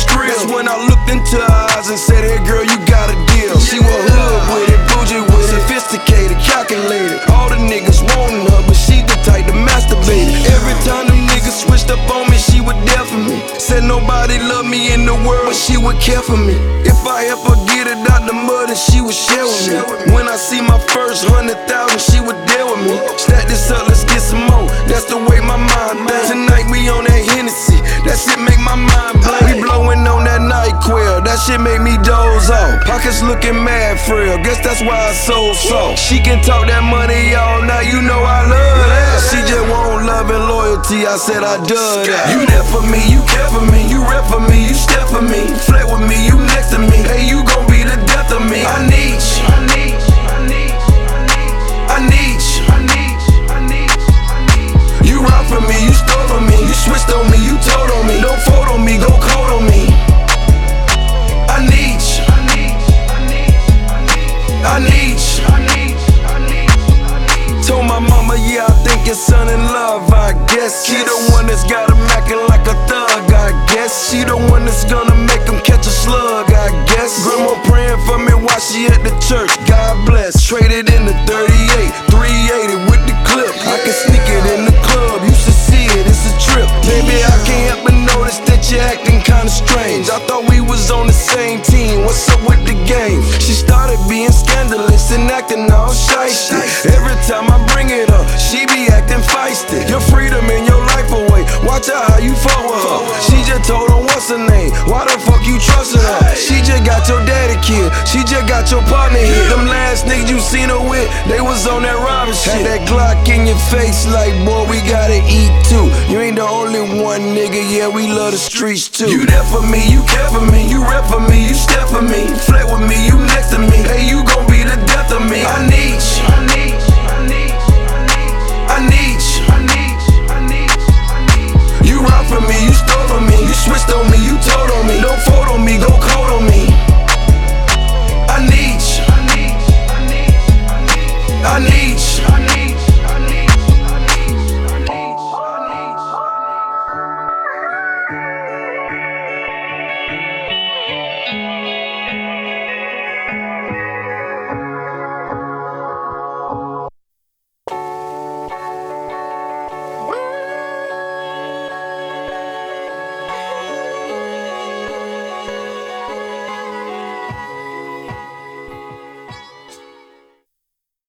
skrill. That's when I looked into her eyes and said, hey girl, you got a deal. She was hood with it, bougie with it, sophisticated, calculated. All the niggas wanting her, but she the type to masturbate it. Every time them niggas switched up on me, she would there for me. Said nobody loved me in the world, but she would care for me. If I help her get it out the mud, and she would share with me. When I see my first 100,000, she would deal with me. Stack this up, let's get some more. That's the way my mind thinks. Tonight we on that Hennessy, that shit make my mind blank. We blowing on that NyQuil, that shit make me doze off. Pockets looking mad frail, guess that's why I so soft. She can talk that money all night, you know I love that. She just want love and loyalty, I said I done that. You there for me, you care for me, you rep for me, you step for me. Flirt with me, you next to me, hey you gon' be the death of me. I need you, I need you, I need you, I need you, I need you, I need you. You rock for me, you stole for me, you switched on me, you told on me. Don't fold on me, go cold on me. I need you, I need you, I need you, I need you, I need you, I need you. Told my mama, yeah, I think your son in love, I guess. She the one that's got him acting like a thug, I guess. She the one that's gonna make him catch a slug, I guess. Grandma praying for me while she at the church, God bless. Traded in the 38, 380 with the clip. I can sneak it in the club, used to see it, it's a trip. Baby, I can't help but notice that you're acting kinda strange. I thought we was on the same team, what's up with the game? She started being scandalous and acting all shiesty. Every time I bring it up, she be acting feisty. Your freedom and your life away, watch out how you fuck with her. She just told her what's her name, why the fuck you trusting her? She just got your daddy killed, she just got your partner hit. Them last niggas you seen her with, they was on that robbing shit. Had that Glock in your face like, boy, we gotta eat too. You ain't the only one, nigga, yeah, we love the streets too. You there for me, you care for me,